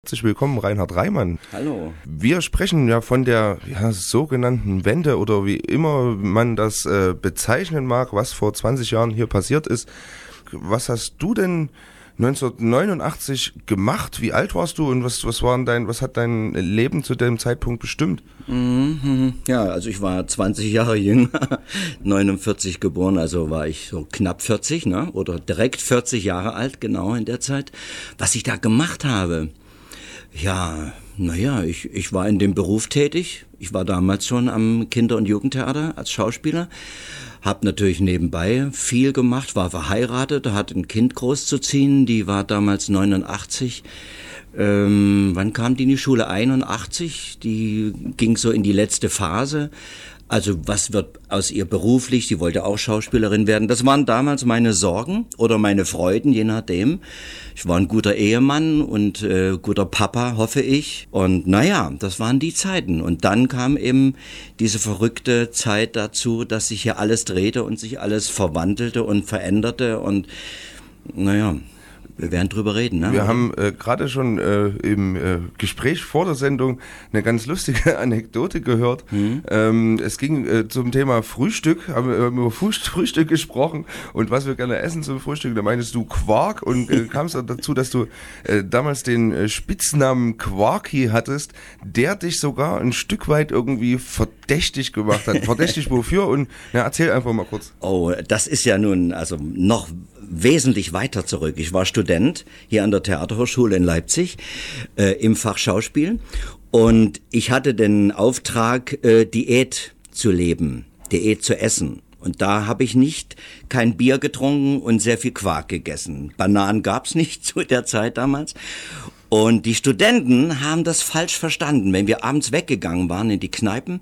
Herzlich willkommen, Reinhard Reimann. Hallo. Wir sprechen ja von der sogenannten Wende oder wie immer man das bezeichnen mag, was vor 20 Jahren hier passiert ist. Was hast du denn 1989 gemacht? Wie alt warst du und was hat dein Leben zu dem Zeitpunkt bestimmt? Ja, also ich war 20 Jahre jünger, 49 geboren, also war ich so knapp 40, ne? Oder direkt 40 Jahre alt, genau in der Zeit. Was ich da gemacht habe, ja, naja, ich war in dem Beruf tätig. Ich war damals schon am Kinder- und Jugendtheater als Schauspieler. Hab natürlich nebenbei viel gemacht, war verheiratet, hatte ein Kind großzuziehen. Die war damals 89. Wann kam die in die Schule? 81. Die ging so in die letzte Phase. Also was wird aus ihr beruflich? Sie wollte auch Schauspielerin werden. Das waren damals meine Sorgen oder meine Freuden, je nachdem. Ich war ein guter Ehemann und guter Papa, hoffe ich. Und naja, das waren die Zeiten. Und dann kam eben diese verrückte Zeit dazu, dass sich hier alles drehte und sich alles verwandelte und veränderte. Und naja, wir werden drüber reden, ne? Wir haben gerade schon im Gespräch vor der Sendung eine ganz lustige Anekdote gehört. Es ging zum Thema Frühstück, haben wir über Frühstück gesprochen und was wir gerne essen zum Frühstück. Da meintest du Quark und kamst dazu, dass du damals den Spitznamen Quarky hattest, der dich sogar ein Stück weit irgendwie verdächtig gemacht hat. Verdächtig wofür? Und erzähl einfach mal kurz. Oh, das ist ja nun also noch wesentlich weiter zurück. Ich war Student hier an der Theaterhochschule in Leipzig im Fach Schauspiel und ich hatte den Auftrag, Diät zu leben, Diät zu essen. Und da habe ich kein Bier getrunken und sehr viel Quark gegessen. Bananen gab's nicht zu der Zeit damals. Und die Studenten haben das falsch verstanden. Wenn wir abends weggegangen waren in die Kneipen,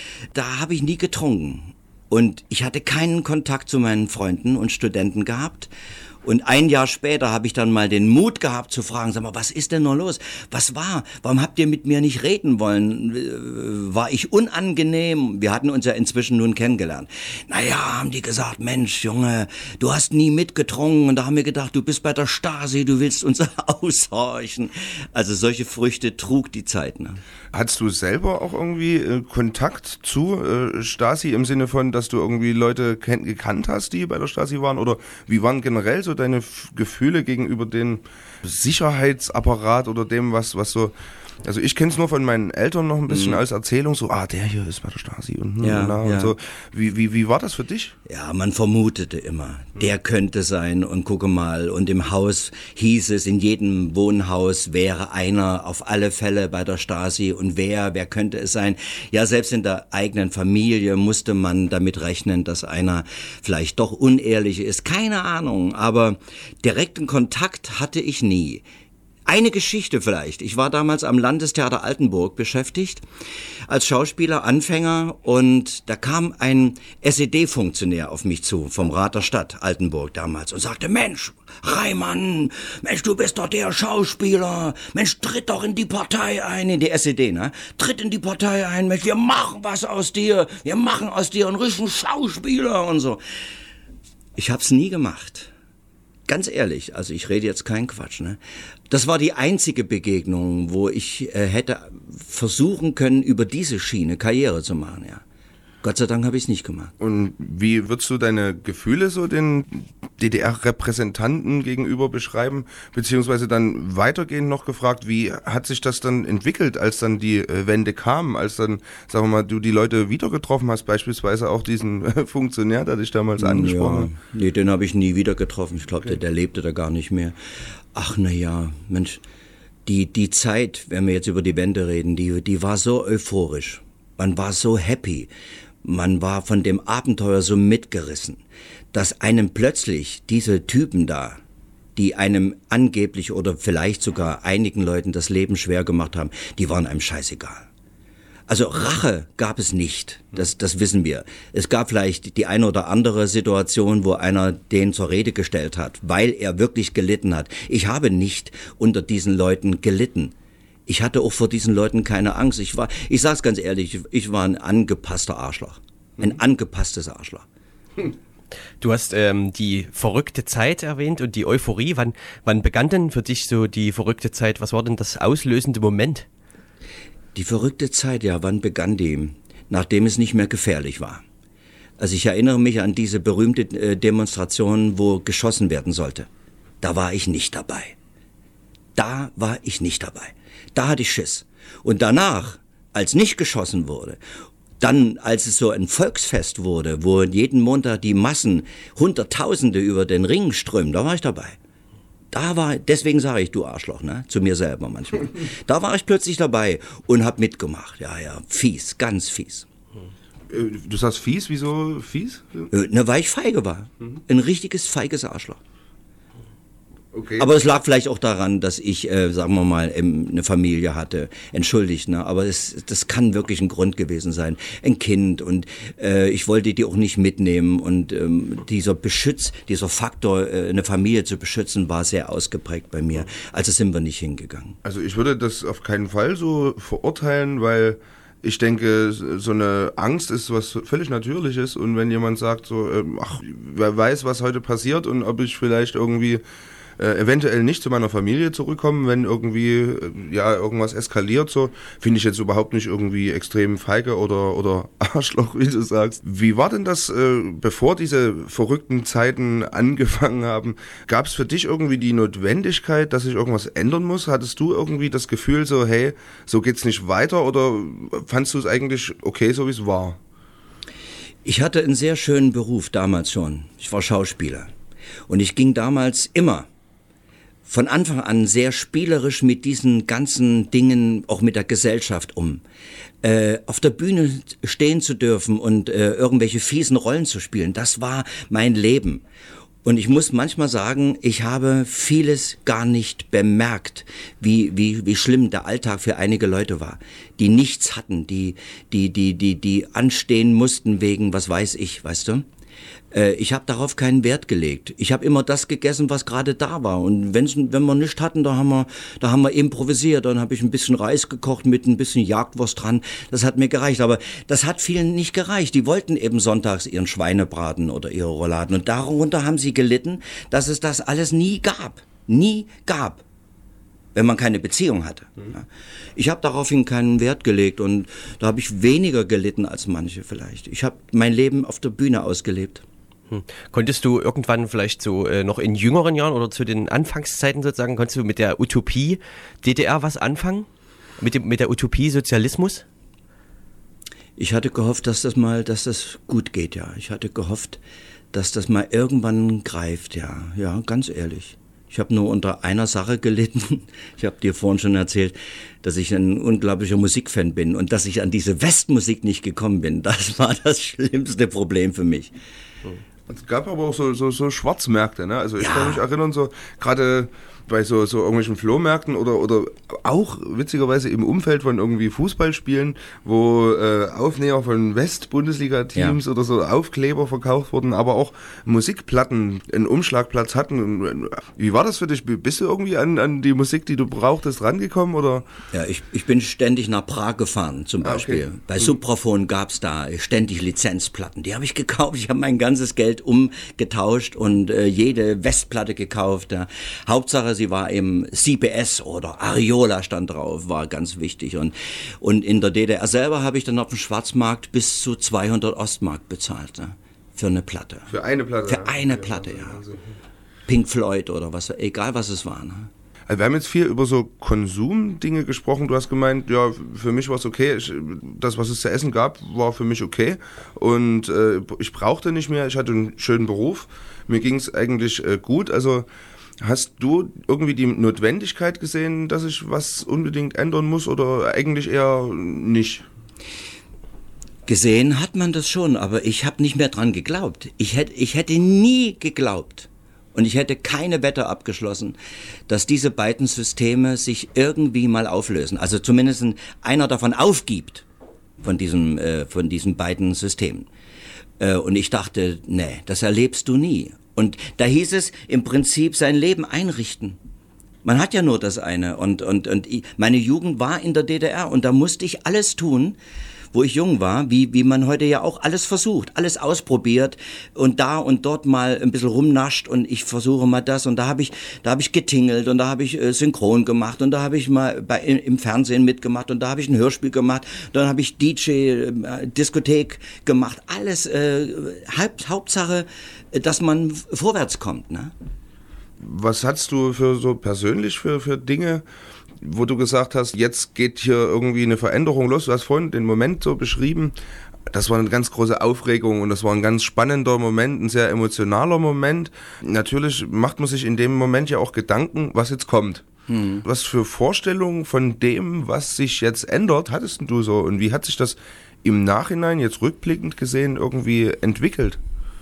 da habe ich nie getrunken. Und ich hatte keinen Kontakt zu meinen Freunden und Studenten gehabt. Und ein Jahr später habe ich dann mal den Mut gehabt zu fragen, sag mal, was ist denn noch los? Was war? Warum habt ihr mit mir nicht reden wollen? War ich unangenehm? Wir hatten uns ja inzwischen nun kennengelernt. Naja, haben die gesagt, Mensch, Junge, du hast nie mitgetrunken. Und da haben wir gedacht, du bist bei der Stasi, du willst uns aushorchen. Also solche Früchte trug die Zeit, ne? Hattest du selber auch irgendwie Kontakt zu Stasi im Sinne von, dass du irgendwie Leute gekannt hast, die bei der Stasi waren? Oder wie waren generell so deine Gefühle gegenüber dem Sicherheitsapparat oder dem, was so... Also ich kenne es nur von meinen Eltern noch ein bisschen als Erzählung, so, der hier ist bei der Stasi und so. Wie war das für dich? Ja, man vermutete immer, der könnte sein und gucke mal. Und im Haus hieß es, in jedem Wohnhaus wäre einer auf alle Fälle bei der Stasi und wer könnte es sein? Ja, selbst in der eigenen Familie musste man damit rechnen, dass einer vielleicht doch unehrlich ist. Keine Ahnung, aber direkten Kontakt hatte ich nie. Eine Geschichte vielleicht. Ich war damals am Landestheater Altenburg beschäftigt, als Schauspieler, Anfänger, und da kam ein SED-Funktionär auf mich zu, vom Rat der Stadt Altenburg damals, und sagte, Mensch, Reimann, Mensch, du bist doch der Schauspieler, Mensch, tritt doch in die Partei ein, in die SED, ne? Tritt in die Partei ein, Mensch, wir machen was aus dir, wir machen aus dir einen richtigen Schauspieler und so. Ich hab's nie gemacht. Ganz ehrlich, also ich rede jetzt keinen Quatsch, ne? Das war die einzige Begegnung, wo ich hätte versuchen können, über diese Schiene Karriere zu machen, ja. Gott sei Dank habe ich es nicht gemacht. Und wie würdest du deine Gefühle so den DDR-Repräsentanten gegenüber beschreiben? Beziehungsweise dann weitergehend noch gefragt, wie hat sich das dann entwickelt, als dann die Wende kam, als dann, sagen wir mal, du die Leute wieder getroffen hast, beispielsweise auch diesen Funktionär, der dich damals angesprochen hat? Nee, den habe ich nie wieder getroffen. Ich glaube, der lebte da gar nicht mehr. Ach, na ja, Mensch, die Zeit, wenn wir jetzt über die Wende reden, die war so euphorisch. Man war so happy. Man war von dem Abenteuer so mitgerissen, dass einem plötzlich diese Typen da, die einem angeblich oder vielleicht sogar einigen Leuten das Leben schwer gemacht haben, die waren einem scheißegal. Also Rache gab es nicht, das wissen wir. Es gab vielleicht die eine oder andere Situation, wo einer den zur Rede gestellt hat, weil er wirklich gelitten hat. Ich habe nicht unter diesen Leuten gelitten. Ich hatte auch vor diesen Leuten keine Angst. Ich sag's ganz ehrlich, ich war ein angepasster Arschloch. Ein angepasstes Arschloch. Du hast die verrückte Zeit erwähnt und die Euphorie. Wann begann denn für dich so die verrückte Zeit? Was war denn das auslösende Moment? Die verrückte Zeit, ja, wann begann die? Nachdem es nicht mehr gefährlich war. Also ich erinnere mich an diese berühmte Demonstration, wo geschossen werden sollte. Da war ich nicht dabei. Da hatte ich Schiss. Und danach, als nicht geschossen wurde, dann, als es so ein Volksfest wurde, wo jeden Montag die Massen, Hunderttausende über den Ring strömen, da war ich dabei. Deswegen sage ich, du Arschloch, ne, zu mir selber manchmal. Da war ich plötzlich dabei und hab mitgemacht. Ja, fies, ganz fies. Du sagst fies, wieso fies? Weil ich feige war. Ein richtiges feiges Arschloch. Okay. Aber es lag vielleicht auch daran, dass ich, sagen wir mal, eine Familie hatte. Entschuldigt, ne? Aber das kann wirklich ein Grund gewesen sein. Ein Kind und ich wollte die auch nicht mitnehmen und dieser Faktor, eine Familie zu beschützen, war sehr ausgeprägt bei mir. Also sind wir nicht hingegangen. Also ich würde das auf keinen Fall so verurteilen, weil ich denke, so eine Angst ist was völlig Natürliches und wenn jemand sagt so, wer weiß, was heute passiert und ob ich vielleicht irgendwie eventuell nicht zu meiner Familie zurückkommen, wenn irgendwie irgendwas eskaliert, so finde ich jetzt überhaupt nicht irgendwie extrem feige oder Arschloch, wie du sagst. Wie war denn das, bevor diese verrückten Zeiten angefangen haben? Gab es für dich irgendwie die Notwendigkeit, dass sich irgendwas ändern muss? Hattest du irgendwie das Gefühl so, hey, so geht's nicht weiter oder fandst du es eigentlich okay, so wie es war? Ich hatte einen sehr schönen Beruf damals schon. Ich war Schauspieler und ich ging damals immer von Anfang an sehr spielerisch mit diesen ganzen Dingen, auch mit der Gesellschaft um. Auf der Bühne stehen zu dürfen und irgendwelche fiesen Rollen zu spielen, das war mein Leben. Und ich muss manchmal sagen, ich habe vieles gar nicht bemerkt, wie schlimm der Alltag für einige Leute war, die nichts hatten, die anstehen mussten wegen, was weiß ich, weißt du? Ich habe darauf keinen Wert gelegt. Ich habe immer das gegessen, was gerade da war. Und wenn wir nichts hatten, da haben wir improvisiert. Dann habe ich ein bisschen Reis gekocht mit ein bisschen Jagdwurst dran. Das hat mir gereicht. Aber das hat vielen nicht gereicht. Die wollten eben sonntags ihren Schweinebraten oder ihre Rouladen. Und darunter haben sie gelitten, dass es das alles nie gab. Nie gab. Wenn man keine Beziehung hatte. Ich habe daraufhin keinen Wert gelegt und da habe ich weniger gelitten als manche vielleicht. Ich habe mein Leben auf der Bühne ausgelebt. Konntest du irgendwann vielleicht so noch in jüngeren Jahren oder zu den Anfangszeiten sozusagen, konntest du mit der Utopie DDR was anfangen? Mit der Utopie Sozialismus? Ich hatte gehofft, dass das gut geht, ja. Ich hatte gehofft, dass das mal irgendwann greift, ja. Ja, ganz ehrlich. Ich habe nur unter einer Sache gelitten. Ich habe dir vorhin schon erzählt, dass ich ein unglaublicher Musikfan bin und dass ich an diese Westmusik nicht gekommen bin. Das war das schlimmste Problem für mich. Es gab aber auch so Schwarzmärkte, ne? Also ich kann mich erinnern, so gerade bei so irgendwelchen Flohmärkten oder auch witzigerweise im Umfeld von irgendwie Fußballspielen, wo Aufnäher von West-Bundesliga-Teams oder so Aufkleber verkauft wurden, aber auch Musikplatten einen Umschlagplatz hatten. Wie war das für dich? Bist du irgendwie an die Musik, die du brauchtest, rangekommen? Oder? Ja, ich bin ständig nach Prag gefahren zum Beispiel. Okay. Bei Supraphon gab's da ständig Lizenzplatten. Die habe ich gekauft. Ich habe mein ganzes Geld umgetauscht und jede Westplatte gekauft. Ja. Hauptsache sie war im CBS oder Ariola stand drauf, war ganz wichtig. Und in der DDR selber habe ich dann auf dem Schwarzmarkt bis zu 200 Ostmark bezahlt, ne? Für eine Platte. Für eine Platte? Für eine Platte, ja. Pink Floyd oder was, egal was es war, ne? Also wir haben jetzt viel über so Konsumdinge gesprochen. Du hast gemeint, ja, für mich war es okay. Das, was es zu essen gab, war für mich okay. Und ich brauchte nicht mehr. Ich hatte einen schönen Beruf. Mir ging es eigentlich gut. Also hast du irgendwie die Notwendigkeit gesehen, dass ich was unbedingt ändern muss oder eigentlich eher nicht? Gesehen hat man das schon, aber ich habe nicht mehr dran geglaubt. Ich hätte nie geglaubt und ich hätte keine Wette abgeschlossen, dass diese beiden Systeme sich irgendwie mal auflösen. Also zumindest einer davon aufgibt von diesen beiden Systemen. Und ich dachte, nee, das erlebst du nie. Und da hieß es im Prinzip sein Leben einrichten. Man hat ja nur das eine. Und meine Jugend war in der DDR und da musste ich alles tun, wo ich jung war, wie man heute ja auch alles versucht, alles ausprobiert und da und dort mal ein bisschen rumnascht und ich versuche mal das und da habe ich getingelt und da habe ich synchron gemacht und da habe ich mal im Fernsehen mitgemacht und da habe ich ein Hörspiel gemacht, dann habe ich DJ, Diskothek gemacht, alles Hauptsache, dass man vorwärts kommt, ne? Was hast du persönlich für Dinge, wo du gesagt hast, jetzt geht hier irgendwie eine Veränderung los? Du hast vorhin den Moment so beschrieben, das war eine ganz große Aufregung und das war ein ganz spannender Moment, ein sehr emotionaler Moment. Natürlich macht man sich in dem Moment ja auch Gedanken, was jetzt kommt. Was für Vorstellungen von dem, was sich jetzt ändert, hattest du so? Und wie hat sich das im Nachhinein, jetzt rückblickend gesehen, irgendwie entwickelt?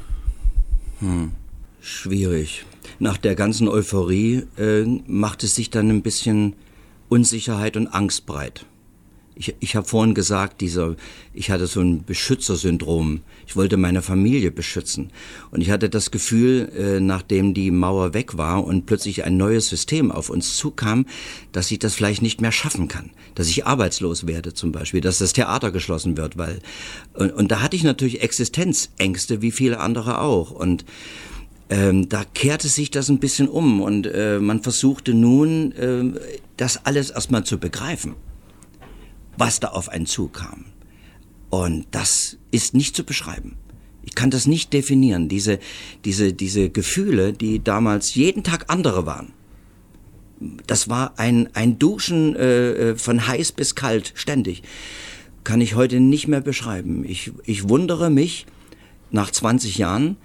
Schwierig. Nach der ganzen Euphorie macht es sich dann ein bisschen Unsicherheit und Angst breit. Ich habe vorhin gesagt, ich hatte so ein Beschützersyndrom. Ich wollte meine Familie beschützen. Und ich hatte das Gefühl, nachdem die Mauer weg war und plötzlich ein neues System auf uns zukam, dass ich das vielleicht nicht mehr schaffen kann. Dass ich arbeitslos werde zum Beispiel, dass das Theater geschlossen wird. Und da hatte ich natürlich Existenzängste, wie viele andere auch. Und da kehrte sich das ein bisschen um. Und man versuchte nun, das alles erstmal zu begreifen, was da auf einen zukam. Und das ist nicht zu beschreiben. Ich kann das nicht definieren. Diese Gefühle, die damals jeden Tag andere waren. Das war ein Duschen von heiß bis kalt, ständig. Kann ich heute nicht mehr beschreiben. Ich wundere mich nach 20 Jahren,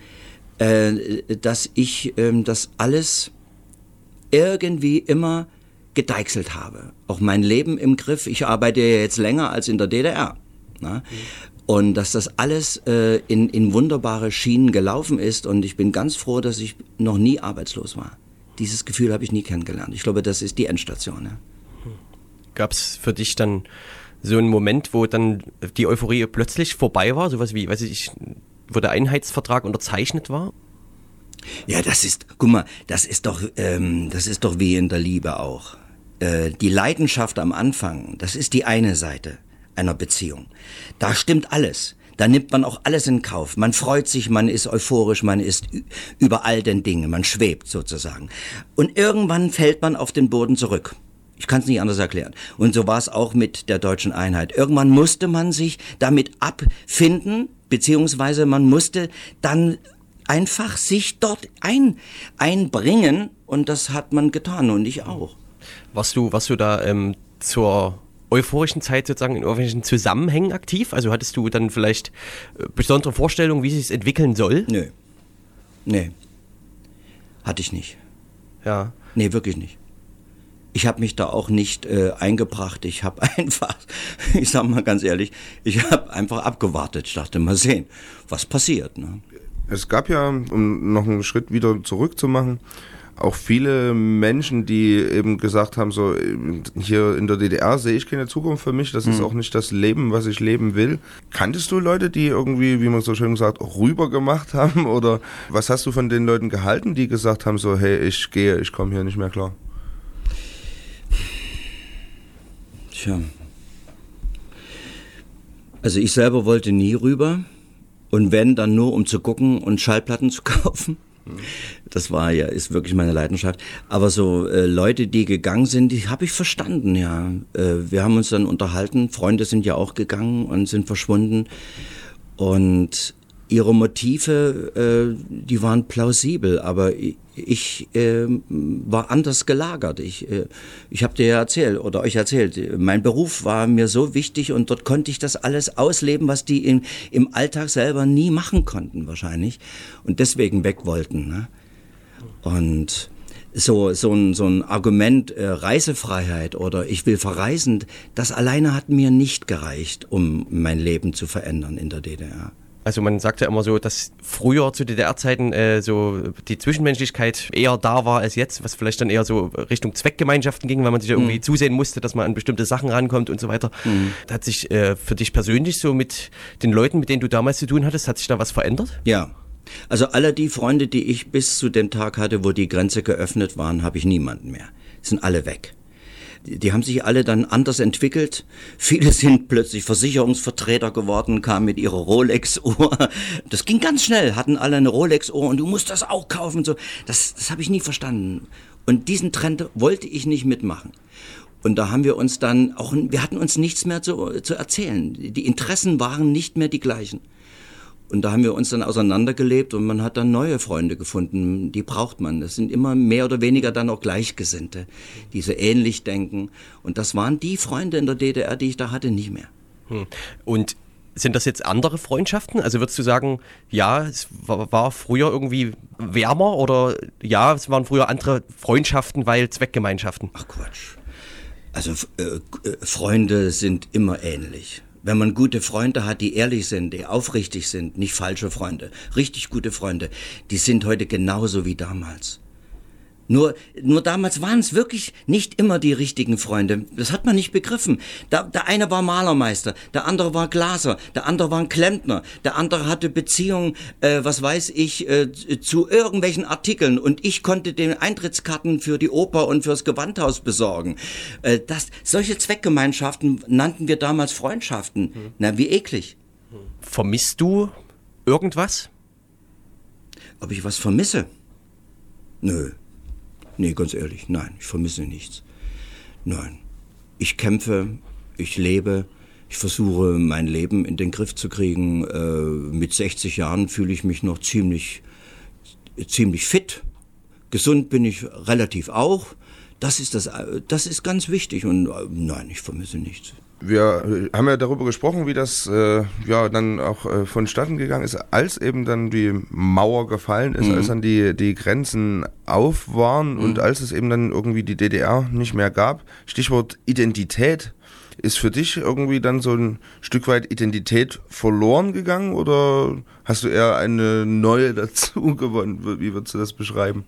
dass ich das alles irgendwie immer gedeichselt habe. Auch mein Leben im Griff. Ich arbeite ja jetzt länger als in der DDR. Ne? Und dass das alles in wunderbare Schienen gelaufen ist. Und ich bin ganz froh, dass ich noch nie arbeitslos war. Dieses Gefühl habe ich nie kennengelernt. Ich glaube, das ist die Endstation. Ja. Gab es für dich dann so einen Moment, wo dann die Euphorie plötzlich vorbei war? Sowas wie, wo der Einheitsvertrag unterzeichnet war? Ja, guck mal, das ist doch wie in der Liebe auch. Die Leidenschaft am Anfang, das ist die eine Seite einer Beziehung. Da stimmt alles. Da nimmt man auch alles in Kauf. Man freut sich, man ist euphorisch, man ist über all den Dingen, man schwebt sozusagen. Und irgendwann fällt man auf den Boden zurück. Ich kann es nicht anders erklären. Und so war es auch mit der deutschen Einheit. Irgendwann musste man sich damit abfinden, beziehungsweise man musste dann einfach sich dort einbringen und das hat man getan und ich auch. Warst du da zur euphorischen Zeit sozusagen in irgendwelchen Zusammenhängen aktiv? Also hattest du dann vielleicht besondere Vorstellungen, wie sich es entwickeln soll? Nee. Hatte ich nicht. Ja. Nee, wirklich nicht. Ich habe mich da auch nicht eingebracht. Ich habe einfach, ich sag mal ganz ehrlich, ich habe einfach abgewartet. Ich dachte, mal sehen, was passiert. Ne? Es gab ja, um noch einen Schritt wieder zurückzumachen, auch viele Menschen, die eben gesagt haben, so hier in der DDR sehe ich keine Zukunft für mich, das ist auch nicht das Leben, was ich leben will. Kanntest du Leute, die irgendwie, wie man so schön sagt, rüber gemacht haben? Oder was hast du von den Leuten gehalten, die gesagt haben, so hey, ich komme hier nicht mehr klar? Tja. Also ich selber wollte nie rüber und wenn, dann nur um zu gucken und Schallplatten zu kaufen. Das ist wirklich meine Leidenschaft. Aber so Leute, die gegangen sind, die habe ich verstanden, ja. Wir haben uns dann unterhalten, Freunde sind ja auch gegangen und sind verschwunden. Und ihre Motive, die waren plausibel, aber ich war anders gelagert. Ich habe dir ja erzählt oder euch erzählt, mein Beruf war mir so wichtig und dort konnte ich das alles ausleben, was die im Alltag selber nie machen konnten wahrscheinlich und deswegen weg wollten. Ne? Und so ein Argument Reisefreiheit oder ich will verreisen, das alleine hat mir nicht gereicht, um mein Leben zu verändern in der DDR. Also man sagt ja immer so, dass früher zu DDR-Zeiten so die Zwischenmenschlichkeit eher da war als jetzt, was vielleicht dann eher so Richtung Zweckgemeinschaften ging, weil man sich ja irgendwie zusehen musste, dass man an bestimmte Sachen rankommt und so weiter. Da hat sich für dich persönlich so mit den Leuten, mit denen du damals zu tun hattest, hat sich da was verändert? Ja, also alle die Freunde, die ich bis zu dem Tag hatte, wo die Grenze geöffnet waren, habe ich niemanden mehr. Sind alle weg. Die haben sich alle dann anders entwickelt. Viele sind plötzlich Versicherungsvertreter geworden, kamen mit ihrer Rolex-Uhr. Das ging ganz schnell, hatten alle eine Rolex-Uhr und du musst das auch kaufen. So. Das habe ich nie verstanden. Und diesen Trend wollte ich nicht mitmachen. Und da haben wir uns dann auch, wir hatten uns nichts mehr zu erzählen. Die Interessen waren nicht mehr die gleichen. Und da haben wir uns dann auseinandergelebt und man hat dann neue Freunde gefunden, die braucht man. Das sind immer mehr oder weniger dann auch Gleichgesinnte, die so ähnlich denken. Und das waren die Freunde in der DDR, die ich da hatte, nicht mehr. Und sind das jetzt andere Freundschaften? Also würdest du sagen, ja, es war früher irgendwie wärmer oder ja, es waren früher andere Freundschaften, weil Zweckgemeinschaften? Ach Quatsch. Also Freunde sind immer ähnlich. Wenn man gute Freunde hat, die ehrlich sind, die aufrichtig sind, nicht falsche Freunde, richtig gute Freunde, die sind heute genauso wie damals. Nur damals waren es wirklich nicht immer die richtigen Freunde. Das hat man nicht begriffen. Der eine war Malermeister, der andere war Glaser, der andere war ein Klempner, der andere hatte Beziehungen, zu irgendwelchen Artikeln und ich konnte den Eintrittskarten für die Oper und fürs Gewandhaus besorgen. Solche Zweckgemeinschaften nannten wir damals Freundschaften. Na, wie eklig. Vermisst du irgendwas? Ob ich was vermisse? Nö. Nee, ganz ehrlich, nein, ich vermisse nichts. Nein, ich kämpfe, ich lebe, ich versuche mein Leben in den Griff zu kriegen. Mit 60 Jahren fühle ich mich noch ziemlich fit. Gesund bin ich relativ auch. Das ist ganz wichtig und nein, ich vermisse nichts. Wir haben ja darüber gesprochen, wie das dann auch vonstatten gegangen ist, als eben dann die Mauer gefallen ist, als dann die Grenzen auf waren und als es eben dann irgendwie die DDR nicht mehr gab. Stichwort Identität. Ist für dich irgendwie dann so ein Stück weit Identität verloren gegangen oder hast du eher eine neue dazu gewonnen? Wie würdest du das beschreiben?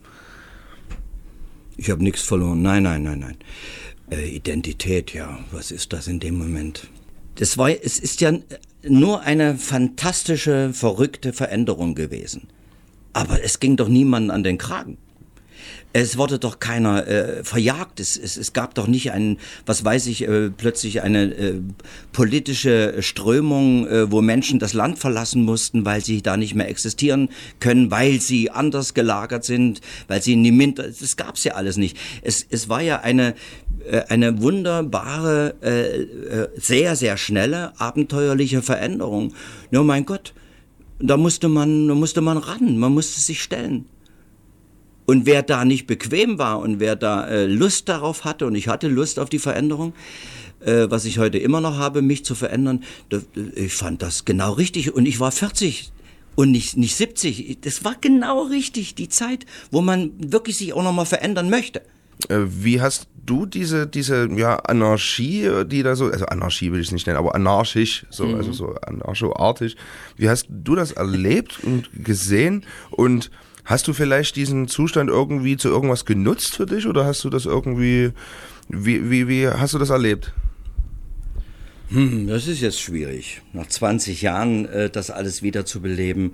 Ich habe nichts verloren. Nein. Identität, ja, was ist das in dem Moment? Es ist ja nur eine fantastische, verrückte Veränderung gewesen. Aber es ging doch niemandem an den Kragen. Es wurde doch keiner verjagt. Es gab doch nicht plötzlich eine politische Strömung, wo Menschen das Land verlassen mussten, weil sie da nicht mehr existieren können, weil sie anders gelagert sind, weil sie das gab's ja alles nicht. Es war ja eine wunderbare, sehr, sehr schnelle, abenteuerliche Veränderung. Ja, mein Gott, da musste man ran, man musste sich stellen. Und wer da nicht bequem war und wer da Lust darauf hatte, und ich hatte Lust auf die Veränderung, was ich heute immer noch habe, mich zu verändern, ich fand das genau richtig. Und ich war 40 und nicht 70. Das war genau richtig, die Zeit, wo man wirklich sich auch nochmal verändern möchte. Wie hast du diese Anarchie, die da so, also Anarchie will ich es nicht nennen, aber anarchisch, also so anarchoartig, wie hast du das erlebt und gesehen und hast du vielleicht diesen Zustand irgendwie zu irgendwas genutzt für dich oder hast du das irgendwie, wie hast du das erlebt? Das ist jetzt schwierig, nach 20 Jahren das alles wieder zu beleben.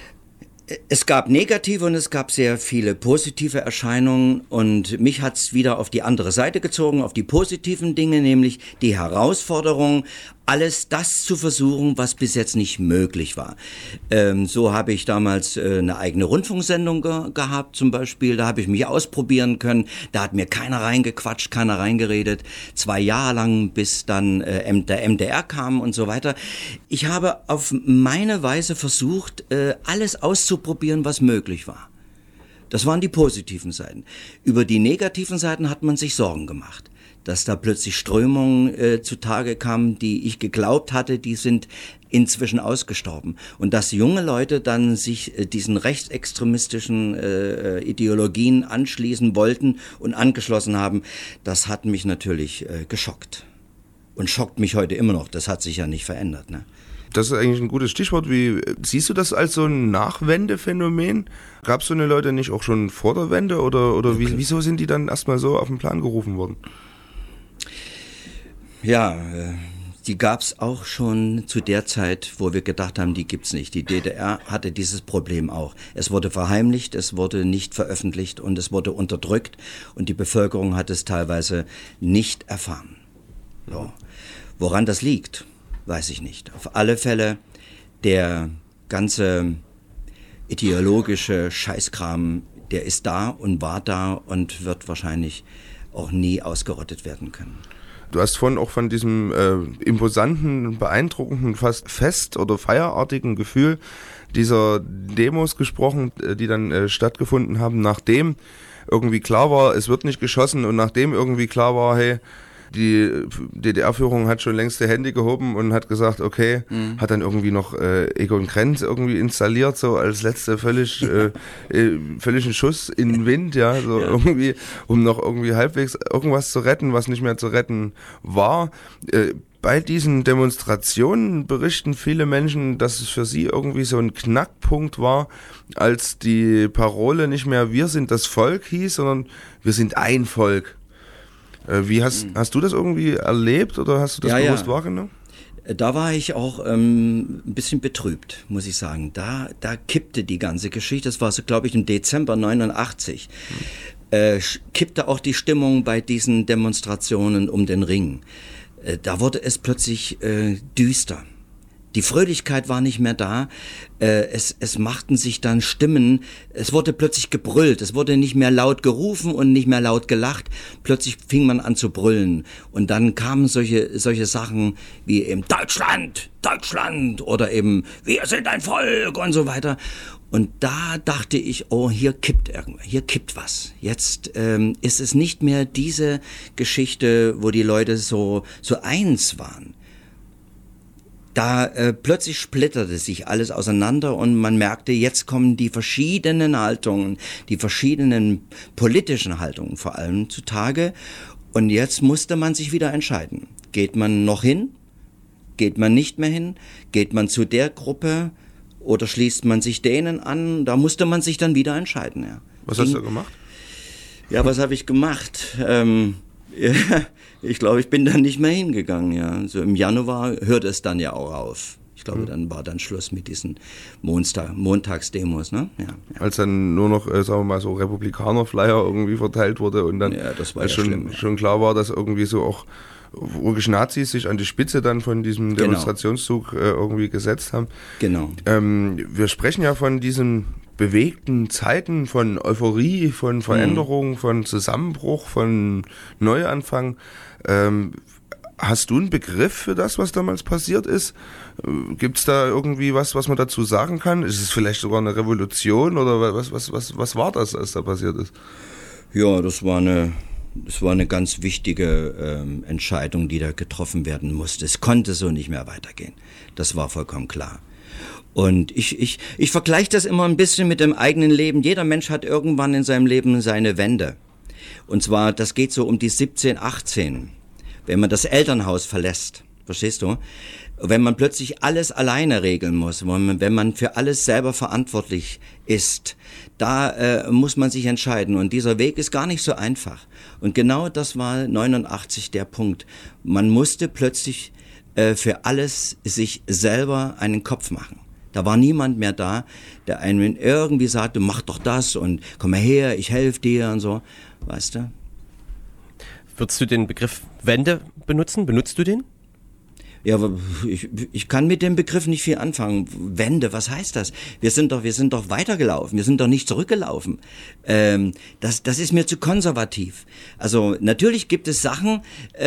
Es gab negative und es gab sehr viele positive Erscheinungen und mich hat's wieder auf die andere Seite gezogen, auf die positiven Dinge, nämlich die Herausforderung, alles das zu versuchen, was bis jetzt nicht möglich war. So habe ich damals eine eigene Rundfunksendung gehabt zum Beispiel, da habe ich mich ausprobieren können, da hat mir keiner reingequatscht, keiner reingeredet, 2 Jahre lang, bis dann der MDR kam und so weiter. Ich habe auf meine Weise versucht, alles auszuprobieren, was möglich war. Das waren die positiven Seiten. Über die negativen Seiten hat man sich Sorgen gemacht. Dass da plötzlich Strömungen zutage kamen, die ich geglaubt hatte, die sind inzwischen ausgestorben. Und dass junge Leute dann sich diesen rechtsextremistischen Ideologien anschließen wollten und angeschlossen haben, das hat mich natürlich geschockt. Und schockt mich heute immer noch. Das hat sich ja nicht verändert, ne? Das ist eigentlich ein gutes Stichwort. Wie siehst du das als so ein Nachwendephänomen? Gab es so eine Leute nicht auch schon vor der Wende oder okay. Wieso sind die dann erstmal so auf den Plan gerufen worden? Ja, Die gab's auch schon zu der Zeit, wo wir gedacht haben, die gibt's nicht. Die DDR hatte dieses Problem auch. Es wurde verheimlicht, es wurde nicht veröffentlicht und es wurde unterdrückt und die Bevölkerung hat es teilweise nicht erfahren. So. Woran das liegt, weiß ich nicht. Auf alle Fälle, der ganze ideologische Scheißkram, der ist da und war da und wird wahrscheinlich auch nie ausgerottet werden können. Du hast vorhin auch von diesem imposanten, beeindruckenden, fast fest- oder feierartigen Gefühl dieser Demos gesprochen, die dann stattgefunden haben, nachdem irgendwie klar war, es wird nicht geschossen und nachdem irgendwie klar war, hey, die DDR-Führung hat schon längst die Hände gehoben und hat gesagt, okay, hat dann irgendwie noch Egon Krenz irgendwie installiert, so als letzte völligen Schuss in den Wind, ja, so irgendwie, um noch irgendwie halbwegs irgendwas zu retten, was nicht mehr zu retten war. Bei diesen Demonstrationen berichten viele Menschen, dass es für sie irgendwie so ein Knackpunkt war, als die Parole nicht mehr "Wir sind das Volk" hieß, sondern "Wir sind ein Volk". Wie hast du das irgendwie erlebt oder hast du das bewusst wahrgenommen? Da war ich auch ein bisschen betrübt, muss ich sagen. Da kippte die ganze Geschichte. Das war so, glaube ich, im Dezember 89. Kippte auch die Stimmung bei diesen Demonstrationen um den Ring. Da wurde es plötzlich düster. Die Fröhlichkeit war nicht mehr da, es machten sich dann Stimmen, es wurde plötzlich gebrüllt, es wurde nicht mehr laut gerufen und nicht mehr laut gelacht, plötzlich fing man an zu brüllen und dann kamen solche Sachen wie eben Deutschland, Deutschland oder eben wir sind ein Volk und so weiter. Und da dachte ich, oh, hier kippt was. Jetzt ist es nicht mehr diese Geschichte, wo die Leute so eins waren. Da plötzlich splitterte sich alles auseinander und man merkte, jetzt kommen die verschiedenen Haltungen, die verschiedenen politischen Haltungen vor allem zutage. Und jetzt musste man sich wieder entscheiden. Geht man noch hin? Geht man nicht mehr hin? Geht man zu der Gruppe? Oder schließt man sich denen an? Da musste man sich dann wieder entscheiden. Ja. Was hast du gemacht? Ja, was habe ich gemacht? Ich glaube, ich bin dann nicht mehr hingegangen. Ja. So im Januar hörte es dann ja auch auf. Ich glaube, dann war dann Schluss mit diesen Montagsdemos. Ne? Ja. Als dann nur noch, sagen wir mal, so Republikaner-Flyer irgendwie verteilt wurde und dann das war schon klar war, dass irgendwie so auch wirklich Nazis sich an die Spitze dann von diesem Demonstrationszug irgendwie gesetzt haben. Genau. Wir sprechen ja von diesen bewegten Zeiten, von Euphorie, von Veränderung, von Zusammenbruch, von Neuanfang. Hast du einen Begriff für das, was damals passiert ist? Gibt es da irgendwie was man dazu sagen kann? Ist es vielleicht sogar eine Revolution oder was war das, als da passiert ist? Ja, das war eine ganz wichtige Entscheidung, die da getroffen werden musste. Es konnte so nicht mehr weitergehen. Das war vollkommen klar. Und ich vergleiche das immer ein bisschen mit dem eigenen Leben. Jeder Mensch hat irgendwann in seinem Leben seine Wende. Und zwar, das geht so um die 17, 18. Wenn man das Elternhaus verlässt, verstehst du? Wenn man plötzlich alles alleine regeln muss, wenn man für alles selber verantwortlich ist, da muss man sich entscheiden. Und dieser Weg ist gar nicht so einfach. Und genau das war 89 der Punkt. Man musste plötzlich für alles sich selber einen Kopf machen. Da war niemand mehr da, der einem irgendwie sagte, mach doch das und komm mal her, ich helfe dir und so, weißt du? Würdest du den Begriff Wende benutzen? Benutzt du den? Ja, ich kann mit dem Begriff nicht viel anfangen. Wende, was heißt das? Wir sind doch weitergelaufen, wir sind doch nicht zurückgelaufen. Das ist mir zu konservativ. Also natürlich gibt es Sachen,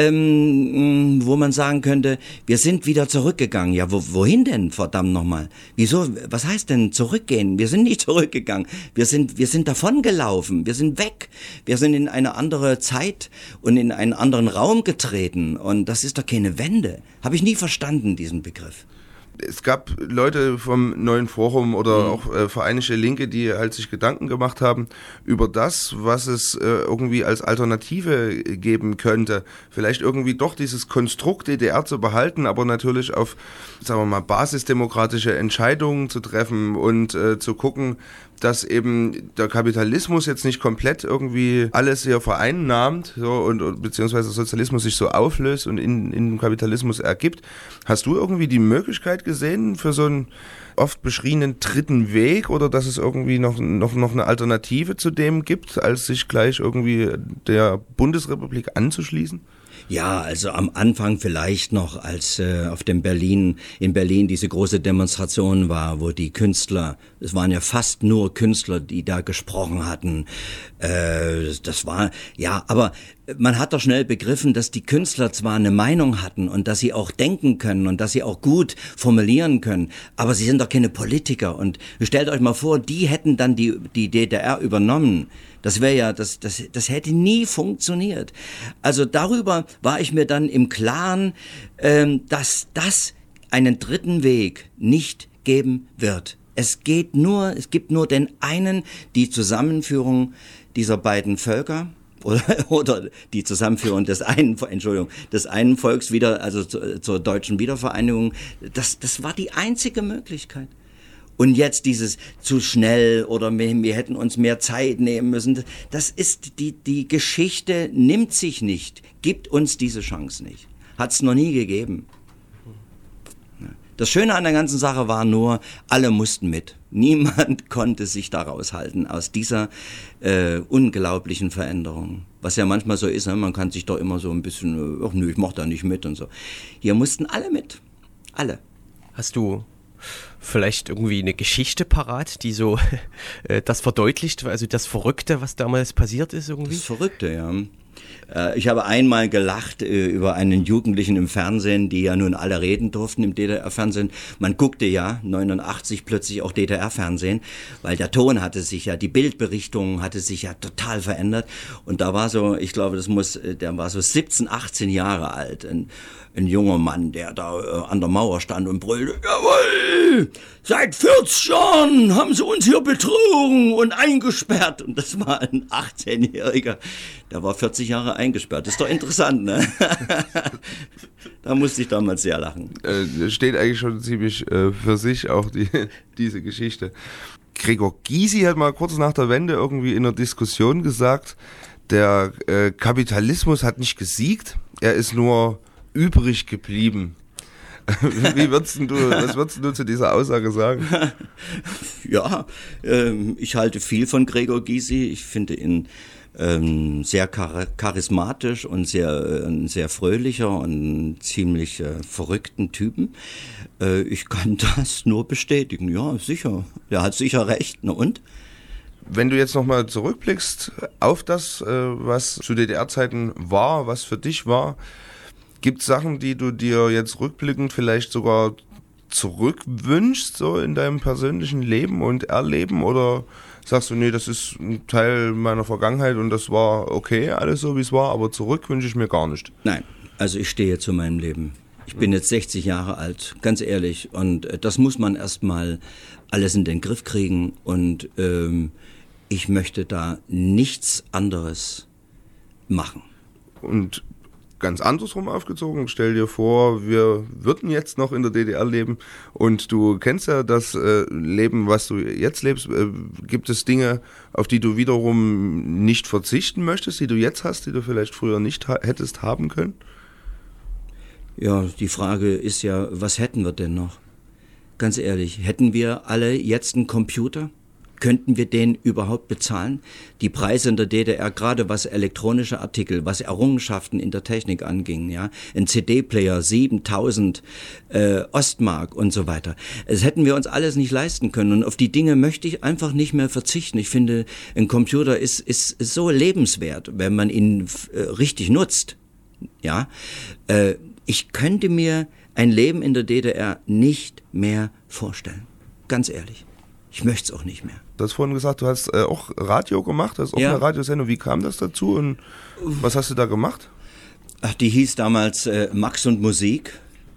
wo man sagen könnte, wir sind wieder zurückgegangen. Ja, wohin denn, verdammt nochmal? Wieso, was heißt denn zurückgehen? Wir sind nicht zurückgegangen. Wir sind davongelaufen, wir sind weg. Wir sind in eine andere Zeit und in einen anderen Raum getreten. Und das ist doch keine Wende. Habe ich nie verstanden, diesen Begriff. es gab Leute vom Neuen Forum oder auch Vereinigte Linke, die halt sich Gedanken gemacht haben über das, was es irgendwie als Alternative geben könnte. Vielleicht irgendwie doch dieses Konstrukt DDR zu behalten, aber natürlich auf, sagen wir mal, basisdemokratische Entscheidungen zu treffen und zu gucken, dass eben der Kapitalismus jetzt nicht komplett irgendwie alles hier vereinnahmt, so, und beziehungsweise Sozialismus sich so auflöst und in den Kapitalismus ergibt. Hast du irgendwie die Möglichkeit gesehen für so einen oft beschriebenen dritten Weg oder dass es irgendwie noch eine Alternative zu dem gibt, als sich gleich irgendwie der Bundesrepublik anzuschließen? Ja, also am Anfang vielleicht noch, als in Berlin diese große Demonstration war, wo die Künstler, es waren ja fast nur Künstler, die da gesprochen hatten. Das war, ja, aber man hat doch schnell begriffen, dass die Künstler zwar eine Meinung hatten und dass sie auch denken können und dass sie auch gut formulieren können, aber sie sind doch keine Politiker. Und stellt euch mal vor, die hätten dann die DDR übernommen. Das wäre ja, das hätte nie funktioniert. Also darüber war ich mir dann im Klaren, dass das einen dritten Weg nicht geben wird. Es gibt nur den einen, die Zusammenführung dieser beiden Völker oder die Zusammenführung des einen Volks wieder, also zur deutschen Wiedervereinigung. Das war die einzige Möglichkeit. Und jetzt dieses zu schnell oder wir hätten uns mehr Zeit nehmen müssen, das ist, die Geschichte nimmt sich nicht, gibt uns diese Chance nicht. Hat es noch nie gegeben. Das Schöne an der ganzen Sache war nur, alle mussten mit. Niemand konnte sich da raushalten aus dieser unglaublichen Veränderung. Was ja manchmal so ist, ne? Man kann sich doch immer so ein bisschen, ach nö, ich mach da nicht mit und so. Hier mussten alle mit. Alle. Hast du vielleicht irgendwie eine Geschichte parat, die so das verdeutlicht, also das Verrückte, was damals passiert ist irgendwie? Das Verrückte, ja. Ich habe einmal gelacht über einen Jugendlichen im Fernsehen, die ja nun alle reden durften im DDR-Fernsehen. Man guckte ja 89 plötzlich auch DDR-Fernsehen, weil der Ton hatte sich ja, die Bildberichtung hatte sich ja total verändert. Und da war so, ich glaube, der war so 17, 18 Jahre alt, ein junger Mann, der da an der Mauer stand und brüllte, jawohl, seit 40 Jahren haben sie uns hier betrogen und eingesperrt. Und das war ein 18-Jähriger, der war 40 Jahre eingesperrt. Das ist doch interessant, ne? Da musste ich damals sehr lachen. Steht eigentlich schon ziemlich für sich auch diese Geschichte. Gregor Gysi hat mal kurz nach der Wende irgendwie in einer Diskussion gesagt, der Kapitalismus hat nicht gesiegt, er ist nur übrig geblieben. Was würdest du zu dieser Aussage sagen? Ja, ich halte viel von Gregor Gysi. Ich finde ihn sehr charismatisch und sehr fröhlicher und ziemlich verrückten Typen. Ich kann das nur bestätigen. Ja, sicher. Der hat sicher recht. Na und? Wenn du jetzt nochmal zurückblickst auf das, was zu DDR-Zeiten war, was für dich war, gibt es Sachen, die du dir jetzt rückblickend vielleicht sogar zurückwünschst, so in deinem persönlichen Leben und Erleben? Oder sagst du, nee, das ist ein Teil meiner Vergangenheit und das war okay, alles so wie es war, aber zurück wünsche ich mir gar nicht? Nein, also ich stehe zu meinem Leben. Ich bin jetzt 60 Jahre alt, ganz ehrlich. Und das muss man erstmal alles in den Griff kriegen. Und ich möchte da nichts anderes machen. Und ganz andersrum aufgezogen, stell dir vor, wir würden jetzt noch in der DDR leben und du kennst ja das Leben, was du jetzt lebst. Gibt es Dinge, auf die du wiederum nicht verzichten möchtest, die du jetzt hast, die du vielleicht früher nicht hättest haben können? Ja, die Frage ist ja, was hätten wir denn noch? Ganz ehrlich, hätten wir alle jetzt einen Computer? Könnten wir den überhaupt bezahlen? Die Preise in der DDR, gerade was elektronische Artikel, was Errungenschaften in der Technik anging, ja, ein CD-Player, 7.000 Ostmark und so weiter. Das hätten wir uns alles nicht leisten können und auf die Dinge möchte ich einfach nicht mehr verzichten. Ich finde, ein Computer ist so lebenswert, wenn man ihn richtig nutzt, ja. Ich könnte mir ein Leben in der DDR nicht mehr vorstellen. Ganz ehrlich. Ich möchte es auch nicht mehr. Du hast vorhin gesagt, du hast auch Radio gemacht, hast auch eine Radiosendung. Wie kam das dazu und was hast du da gemacht? Ach, die hieß damals Max und Musik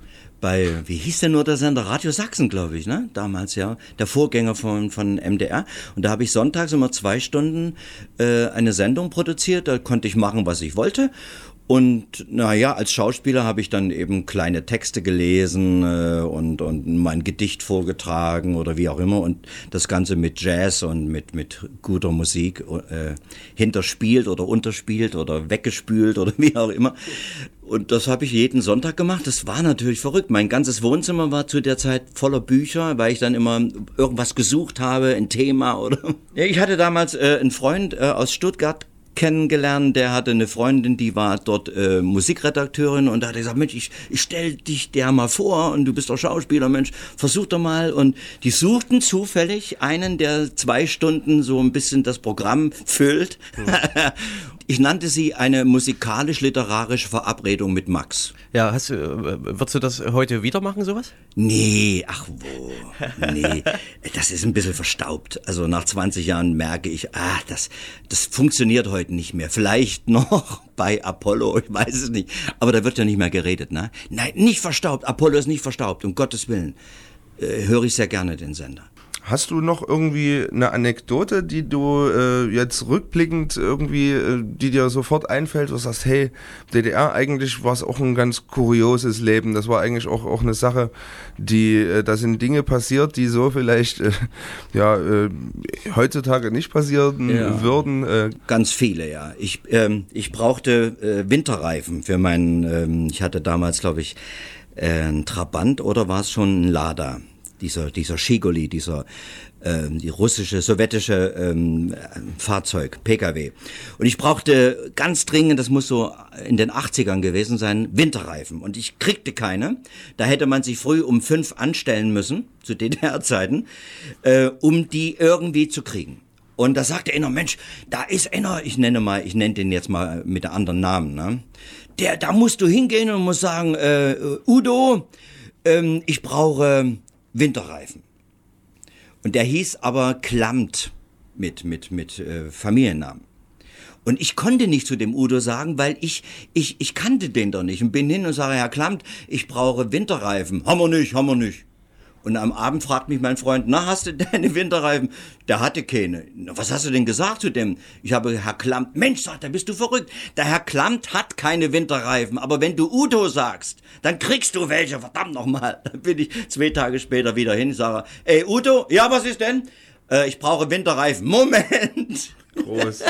wie hieß denn nur der Sender? Radio Sachsen, glaube ich, ne? Damals, ja. Der Vorgänger von MDR. Und da habe ich sonntags immer 2 Stunden eine Sendung produziert. Da konnte ich machen, was ich wollte. Und naja, als Schauspieler habe ich dann eben kleine Texte gelesen und mein Gedicht vorgetragen oder wie auch immer. Und das Ganze mit Jazz und mit guter Musik hinterspielt oder unterspielt oder weggespült oder wie auch immer. Und das habe ich jeden Sonntag gemacht. Das war natürlich verrückt. Mein ganzes Wohnzimmer war zu der Zeit voller Bücher, weil ich dann immer irgendwas gesucht habe, ein Thema oder... Ja, ich hatte damals einen Freund aus Stuttgart kennengelernt, der hatte eine Freundin, die war dort Musikredakteurin und da hat er gesagt, Mensch, ich stell dich der mal vor und du bist doch Schauspieler, Mensch, versuch doch mal. Und die suchten zufällig einen, der 2 Stunden so ein bisschen das Programm füllt. Ich nannte sie eine musikalisch-literarische Verabredung mit Max. Ja, würdest du das heute wieder machen, sowas? Nee, ach wo, nee, das ist ein bisschen verstaubt. Also nach 20 Jahren merke ich, das funktioniert heute nicht mehr. Vielleicht noch bei Apollo, ich weiß es nicht. Aber da wird ja nicht mehr geredet, ne? Nein, nicht verstaubt, Apollo ist nicht verstaubt, um Gottes Willen. Höre ich sehr gerne den Sender. Hast du noch irgendwie eine Anekdote, die du jetzt rückblickend irgendwie, die dir sofort einfällt, wo du sagst, hey, DDR, eigentlich war es auch ein ganz kurioses Leben. Das war eigentlich auch eine Sache, da sind Dinge passiert, die so vielleicht heutzutage nicht passieren würden. Ganz viele, ja. Ich brauchte Winterreifen für meinen, ich hatte damals, glaube ich, ein Trabant oder war es schon ein Lada? Dieser Schigoli, die russische, sowjetische Fahrzeug, PKW. Und ich brauchte ganz dringend, das muss so in den 80ern gewesen sein, Winterreifen. Und ich kriegte keine. Da hätte man sich früh um 5 anstellen müssen, zu DDR-Zeiten, um die irgendwie zu kriegen. Und da sagte einer, Mensch, da ist einer, ich nenne den jetzt mal mit einem anderen Namen, ne? Da musst du hingehen und musst sagen, Udo, ich brauche Winterreifen. Und der hieß aber Klamt mit Familiennamen. Und ich konnte nicht zu dem Udo sagen, weil ich kannte den doch nicht und bin hin und sage, Herr Klamt, ich brauche Winterreifen. Haben wir nicht. Und am Abend fragt mich mein Freund, na, hast du deine Winterreifen? Der hatte keine. Was hast du denn gesagt zu dem? Ich habe Herr Klamt, Mensch, sagt er, bist du verrückt? Der Herr Klamt hat keine Winterreifen, aber wenn du Udo sagst, dann kriegst du welche, verdammt nochmal. Dann bin ich 2 Tage später wieder hin, sage, ey Udo, ja, was ist denn? Ich brauche Winterreifen. Moment. Groß.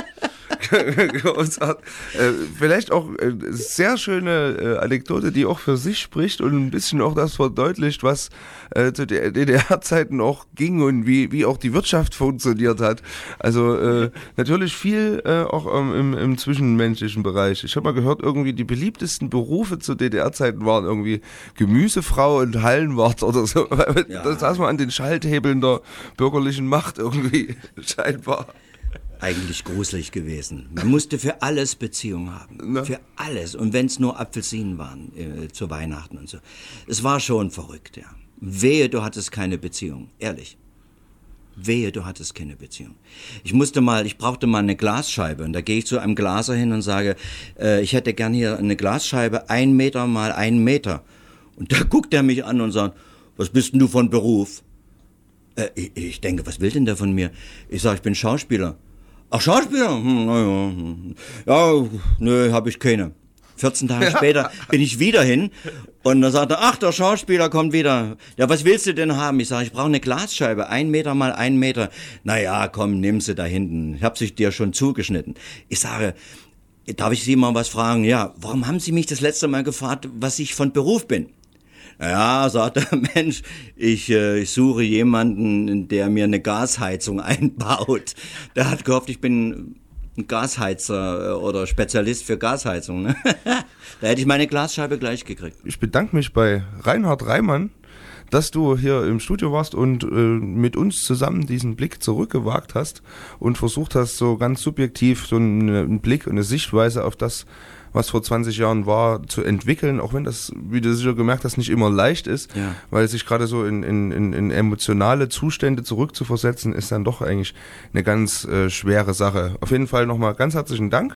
Vielleicht auch sehr schöne Anekdote, die auch für sich spricht und ein bisschen auch das verdeutlicht, was zu der DDR-Zeiten auch ging und wie auch die Wirtschaft funktioniert hat. Also natürlich viel auch im zwischenmenschlichen Bereich. Ich habe mal gehört, irgendwie die beliebtesten Berufe zu DDR-Zeiten waren irgendwie Gemüsefrau und Hallenwart oder so. Ja. Da saß man an den Schalthebeln der bürgerlichen Macht irgendwie scheinbar. Eigentlich gruselig gewesen. Man musste für alles Beziehung haben. Na? Für alles. Und wenn es nur Apfelsinen waren zu Weihnachten und so. Es war schon verrückt, ja. Wehe, du hattest keine Beziehung. Ehrlich. Wehe, du hattest keine Beziehung. Ich brauchte mal eine Glasscheibe. Und da gehe ich zu einem Glaser hin und sage, ich hätte gern hier eine Glasscheibe 1 Meter mal 1 Meter. Und da guckt er mich an und sagt, was bist denn du von Beruf? Ich denke, was will denn der von mir? Ich sage, ich bin Schauspieler. Ach, Schauspieler? Ja, nö, habe ich keine. 14 Tage später bin ich wieder hin und dann sagt er, ach, der Schauspieler kommt wieder. Ja, was willst du denn haben? Ich sage, ich brauche eine Glasscheibe, 1 Meter mal 1 Meter. Naja, komm, nimm sie da hinten. Ich habe sie dir schon zugeschnitten. Ich sage, darf ich Sie mal was fragen? Ja, warum haben Sie mich das letzte Mal gefragt, was ich von Beruf bin? Ja, sagt er, Mensch, ich suche jemanden, der mir eine Gasheizung einbaut. Der hat gehofft, ich bin ein Gasheizer oder Spezialist für Gasheizung. Ne? Da hätte ich meine Glasscheibe gleich gekriegt. Ich bedanke mich bei Reinhard Reimann, dass du hier im Studio warst und mit uns zusammen diesen Blick zurückgewagt hast und versucht hast, so ganz subjektiv so einen Blick und eine Sichtweise auf das, was vor 20 Jahren war, zu entwickeln, auch wenn das, wie du sicher gemerkt hast, nicht immer leicht ist, weil sich gerade so in emotionale Zustände zurückzuversetzen, ist dann doch eigentlich eine ganz schwere Sache. Auf jeden Fall nochmal ganz herzlichen Dank